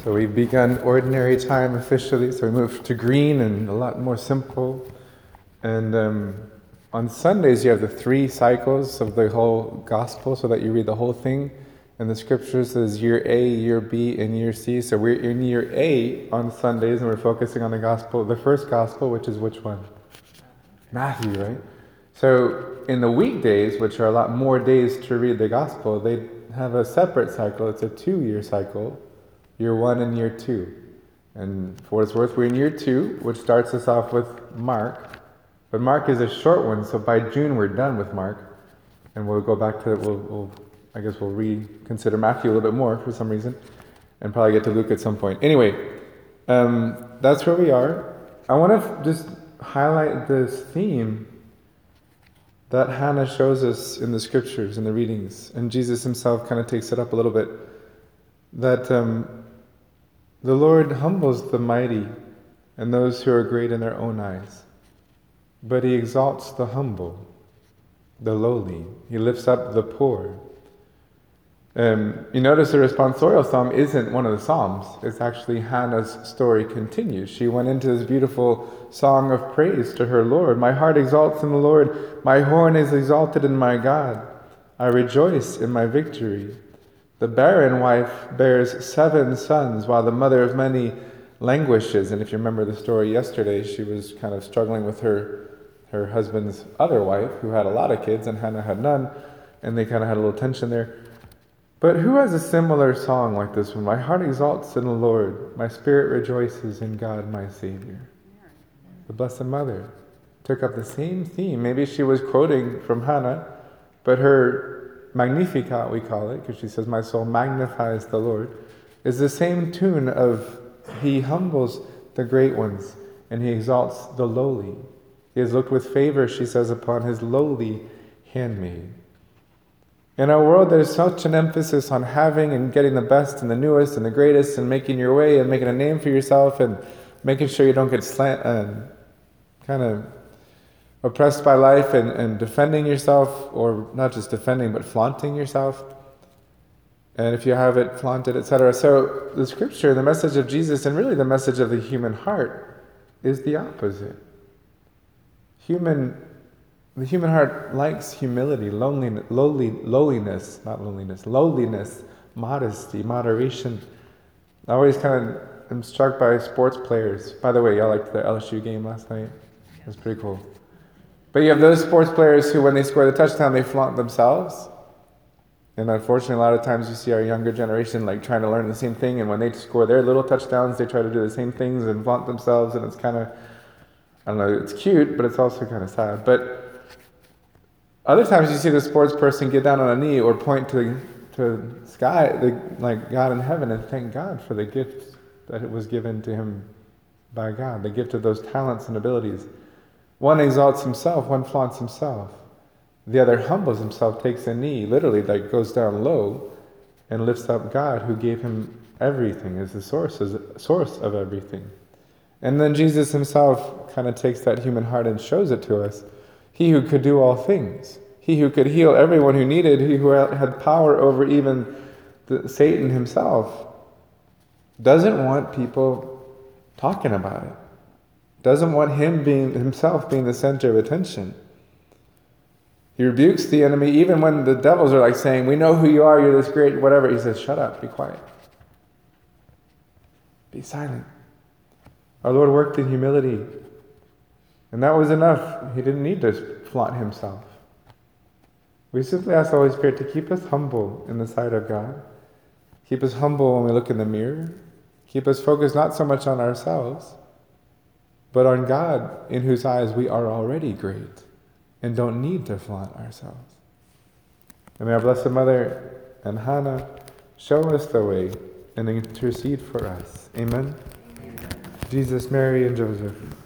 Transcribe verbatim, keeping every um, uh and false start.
So we've begun ordinary time officially, so we moved to green and a lot more simple. And um, on Sundays you have the three cycles of the whole gospel so that you read the whole thing. And the scripture says year A, year B, and year C. So we're in year A on Sundays and we're focusing on the gospel, the first gospel, which is which one? Matthew, right? So in the weekdays, which are a lot more days to read the gospel, they have a separate cycle. It's a two-year cycle, year one and year two. And for what it's worth, we're in year two, which starts us off with Mark. But Mark is a short one, so by June we're done with Mark. And we'll go back to, we'll, we'll I guess we'll reconsider Matthew a little bit more for some reason, and probably get to Luke at some point. Anyway, um, that's where we are. I want to just highlight this theme that Hannah shows us in the scriptures, in the readings, and Jesus himself kind of takes it up a little bit, that um, the Lord humbles the mighty and those who are great in their own eyes, but he exalts the humble, the lowly. He lifts up the poor. Um, you notice the responsorial psalm isn't one of the psalms. It's actually Hannah's story continues. She went into this beautiful song of praise to her Lord. My heart exalts in the Lord. My horn is exalted in my God. I rejoice in my victory. The barren wife bears seven sons, while the mother of many languishes. And if you remember the story yesterday, she was kind of struggling with her, her husband's other wife, who had a lot of kids, and Hannah had none. And they kind of had a little tension there. But who has a similar song like this one? My heart exalts in the Lord. My spirit rejoices in God, my Savior. The Blessed Mother took up the same theme. Maybe she was quoting from Hannah, but her Magnificat, we call it, because she says, my soul magnifies the Lord, is the same tune of he humbles the great ones and he exalts the lowly. He has looked with favor, she says, upon his lowly handmaid. In our world, there's such an emphasis on having and getting the best and the newest and the greatest and making your way and making a name for yourself and making sure you don't get slant, uh, kind of oppressed by life and, and defending yourself, or not just defending, but flaunting yourself. And if you have it, flaunt it, et cetera. So the scripture, the message of Jesus, and really the message of the human heart is the opposite. Human The human heart likes humility, loneliness, lowly, lowliness, not loneliness, lowliness, modesty, moderation. I always kind of am struck by sports players. By the way, y'all liked the L S U game last night? It was pretty cool. But you have those sports players who, when they score the touchdown, they flaunt themselves. And unfortunately, a lot of times you see our younger generation like trying to learn the same thing, and when they score their little touchdowns, they try to do the same things and flaunt themselves, and it's kind of, I don't know, it's cute, but it's also kind of sad. But other times you see the sports person get down on a knee or point to to sky, the, like God in heaven, and thank God for the gift that it was given to him by God, the gift of those talents and abilities. One exalts himself, one flaunts himself. The other humbles himself, takes a knee, literally like goes down low, and lifts up God who gave him everything, is the source, is the source of everything. And then Jesus himself kind of takes that human heart and shows it to us. He who could do all things, he who could heal everyone who needed, he who had power over even the, Satan himself, doesn't want people talking about it. Doesn't want him being himself being the center of attention. He rebukes the enemy even when the devils are like saying, we know who you are, you're this great, whatever. He says, shut up, be quiet. Be silent. Our Lord worked in humility. And that was enough. He didn't need to flaunt himself. We simply ask the Holy Spirit to keep us humble in the sight of God. Keep us humble when we look in the mirror. Keep us focused not so much on ourselves, but on God, in whose eyes we are already great and don't need to flaunt ourselves. And may our Blessed Mother and Hannah show us the way and intercede for us. Amen. Amen. Jesus, Mary, and Joseph,